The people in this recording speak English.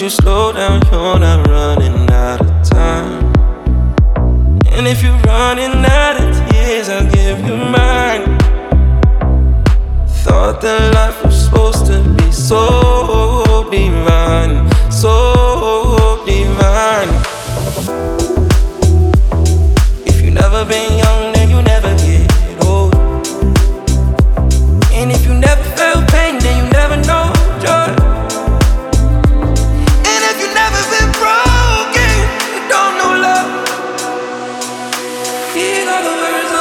you slow down, you're not running out of time. And if you're running out of tears, I'll give you mine. Thought that life was supposed to be so divine, so divine. If you've never been young, then you never get old. And if you never felt pain, then you never know joy. And if you never been broken, you don't know love. These are the words